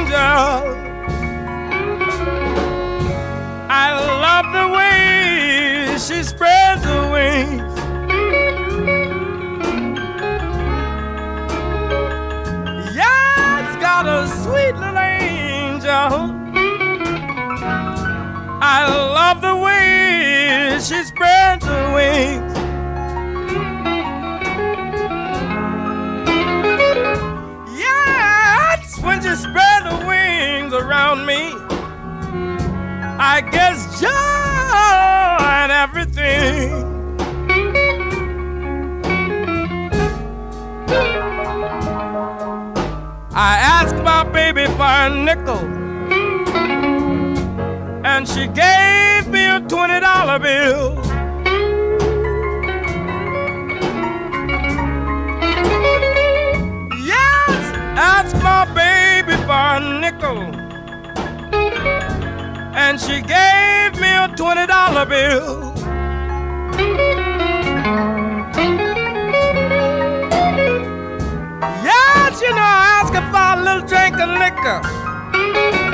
angel. I love the way she spreads her wings. Yes, got a sweet little angel. I love the way she spreads her wings. Yes, when she spread her wings around me, I guess joy and everything. I asked my baby for a nickel, and she gave me a $20 bill. Yes, asked my baby for a nickel, and she gave me a $20 bill. Yes, you know, I asked her for a little drink of liquor,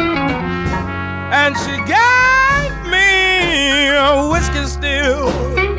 and she gave me a whiskey still.